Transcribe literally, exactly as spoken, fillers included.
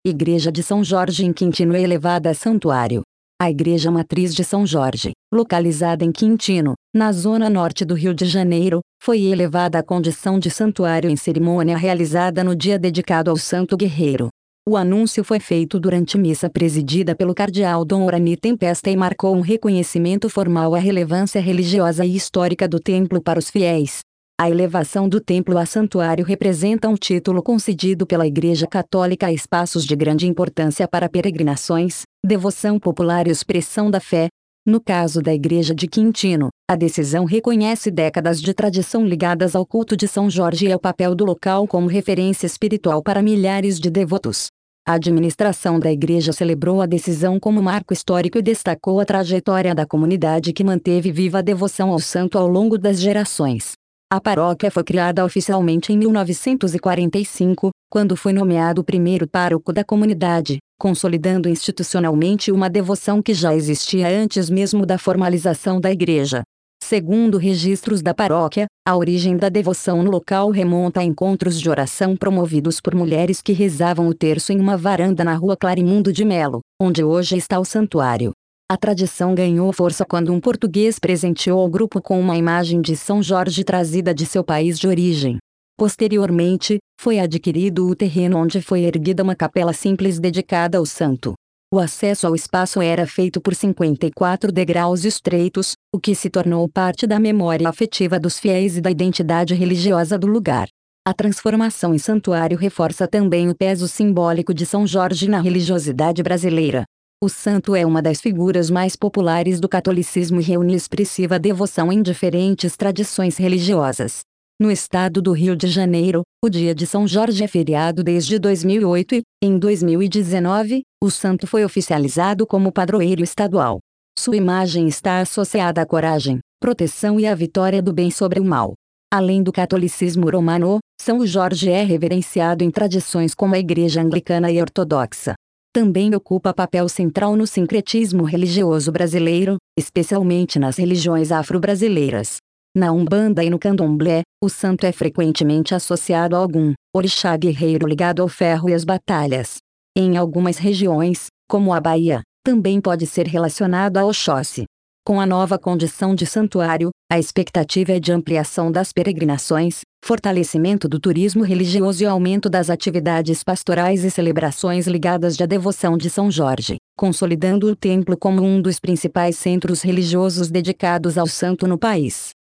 Igreja de São Jorge em Quintino é elevada a santuário. A Igreja Matriz de São Jorge, localizada em Quintino, na zona norte do Rio de Janeiro, foi elevada à condição de santuário em cerimônia realizada no dia dedicado ao Santo Guerreiro. O anúncio foi feito durante missa presidida pelo cardeal Dom Orani Tempesta e marcou um reconhecimento formal à relevância religiosa e histórica do templo para os fiéis. A elevação do templo a santuário representa um título concedido pela Igreja Católica a espaços de grande importância para peregrinações, devoção popular e expressão da fé. No caso da Igreja de Quintino, a decisão reconhece décadas de tradição ligadas ao culto de São Jorge e ao papel do local como referência espiritual para milhares de devotos. A administração da igreja celebrou a decisão como marco histórico e destacou a trajetória da comunidade que manteve viva a devoção ao santo ao longo das gerações. A paróquia foi criada oficialmente em mil novecentos e quarenta e cinco, quando foi nomeado o primeiro pároco da comunidade, consolidando institucionalmente uma devoção que já existia antes mesmo da formalização da igreja. Segundo registros da paróquia, a origem da devoção no local remonta a encontros de oração promovidos por mulheres que rezavam o terço em uma varanda na rua Clarimundo de Melo, onde hoje está o santuário. A tradição ganhou força quando um português presenteou o grupo com uma imagem de São Jorge trazida de seu país de origem. Posteriormente, foi adquirido o terreno onde foi erguida uma capela simples dedicada ao santo. O acesso ao espaço era feito por cinquenta e quatro degraus estreitos, o que se tornou parte da memória afetiva dos fiéis e da identidade religiosa do lugar. A transformação em santuário reforça também o peso simbólico de São Jorge na religiosidade brasileira. O santo é uma das figuras mais populares do catolicismo e reúne expressiva devoção em diferentes tradições religiosas. No estado do Rio de Janeiro, o dia de São Jorge é feriado desde dois mil e oito e, em dois mil e dezenove, o santo foi oficializado como padroeiro estadual. Sua imagem está associada à coragem, proteção e à vitória do bem sobre o mal. Além do catolicismo romano, São Jorge é reverenciado em tradições como a Igreja Anglicana e Ortodoxa. Também ocupa papel central no sincretismo religioso brasileiro, especialmente nas religiões afro-brasileiras. Na Umbanda e no Candomblé, o santo é frequentemente associado a algum orixá guerreiro ligado ao ferro e às batalhas. Em algumas regiões, como a Bahia, também pode ser relacionado a Oxóssi. Com a nova condição de santuário, a expectativa é de ampliação das peregrinações, fortalecimento do turismo religioso e aumento das atividades pastorais e celebrações ligadas à devoção de São Jorge, consolidando o templo como um dos principais centros religiosos dedicados ao santo no país.